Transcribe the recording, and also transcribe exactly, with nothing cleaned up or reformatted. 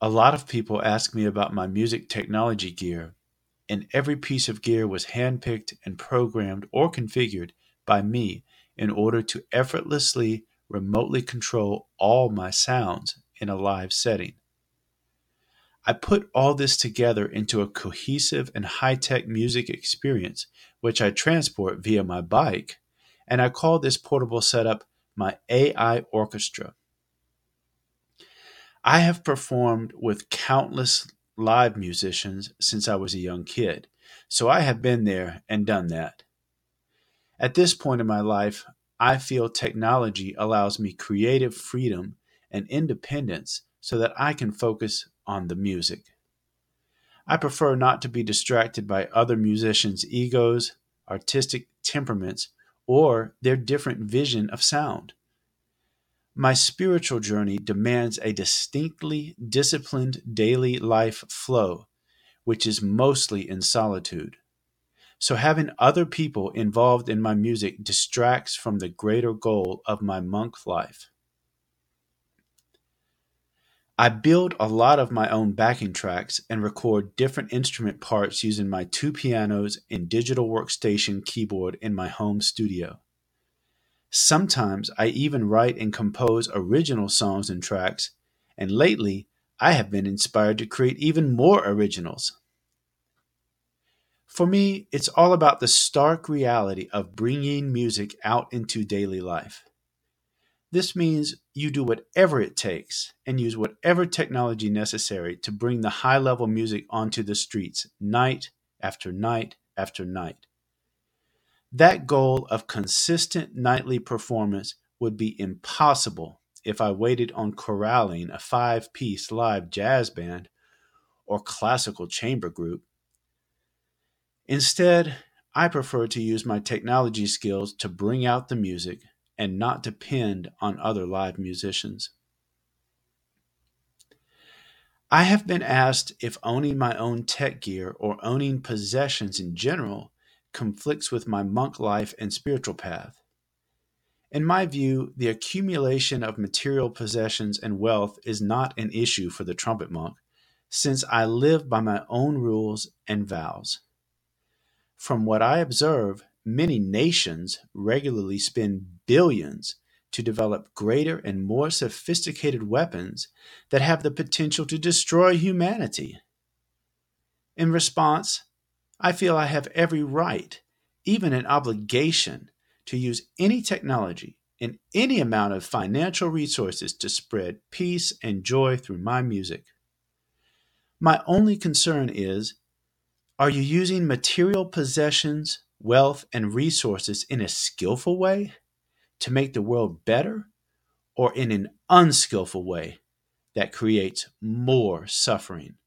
A lot of people ask me about my music technology gear, and every piece of gear was handpicked and programmed or configured by me in order to effortlessly remotely control all my sounds in a live setting. I put all this together into a cohesive and high tech music experience, which I transport via my bike, and I call this portable setup my A I orchestra. I have performed with countless live musicians since I was a young kid, so I have been there and done that. At this point in my life, I feel technology allows me creative freedom and independence so that I can focus on the music. I prefer not to be distracted by other musicians' egos, artistic temperaments, or their different vision of sound. My spiritual journey demands a distinctly disciplined daily life flow, which is mostly in solitude. So having other people involved in my music distracts from the greater goal of my monk life. I build a lot of my own backing tracks and record different instrument parts using my two pianos and digital workstation keyboard in my home studio. Sometimes I even write and compose original songs and tracks, and lately I have been inspired to create even more originals. For me, it's all about the stark reality of bringing music out into daily life. This means you do whatever it takes and use whatever technology necessary to bring the high level music onto the streets night after night after night. That goal of consistent nightly performance would be impossible if I waited on corralling a five piece live jazz band or classical chamber group. Instead, I prefer to use my technology skills to bring out the music and not depend on other live musicians. I have been asked if owning my own tech gear or owning possessions in general conflicts with my monk life and spiritual path. In my view, the accumulation of material possessions and wealth is not an issue for the trumpet monk, since I live by my own rules and vows. From what I observe, many nations regularly spend billions to develop greater and more sophisticated weapons that have the potential to destroy humanity. In response, I feel I have every right, even an obligation, to use any technology and any amount of financial resources to spread peace and joy through my music. My only concern is, are you using material possessions, wealth, and resources in a skillful way to make the world better, or in an unskillful way that creates more suffering?